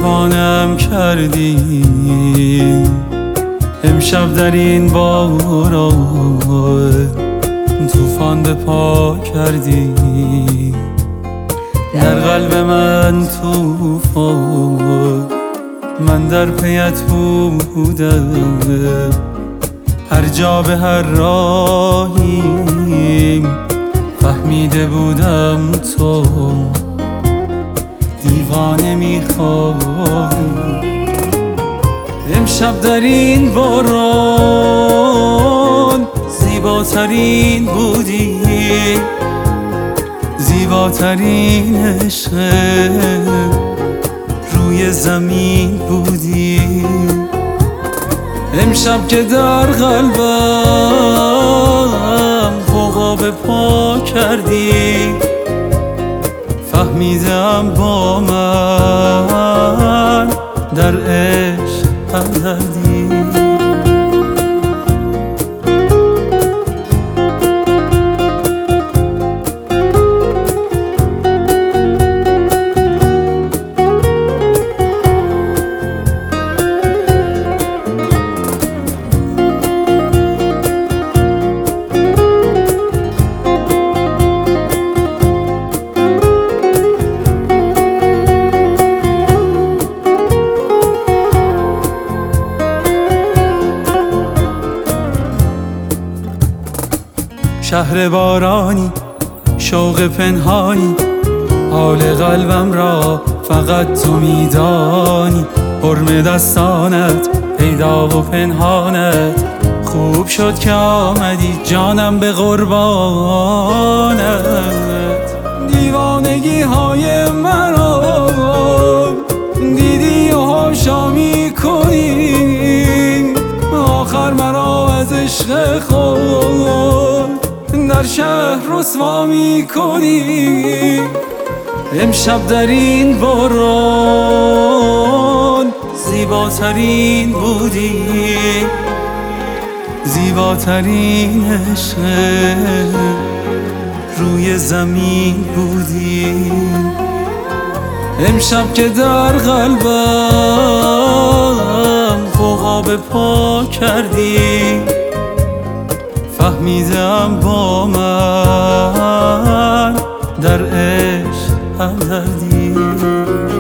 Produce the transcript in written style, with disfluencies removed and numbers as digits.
دیوانم کردی امشب در این باران طوفان به پا کردی در قلب من طوفان من در پیت بودم هر جا به هر راهی فهمیده بودم تو دیوانه میخوای امشب در این باران زیباترین بودی زیباترین عشق روی زمین بودی امشب که در قلبم غوغا به پا کردی فهمیدم با من در عشق همدردی شهر بارانی شوق پنهانی حال قلبم را فقط تو میدانی حرم دستانت پیدا و پنهانت خوب شد که آمدی جانم به قربانت دیوانگی های مرا دیدی و هاشا میکنی آخر مرا از عشق خود در شهر رسوا میکنی امشب در این باران زیباترین بودی زیباترین عشق روی زمین بودی امشب که در قلبم غوغا به پا کردی فهمیدم با من در عشق همدردی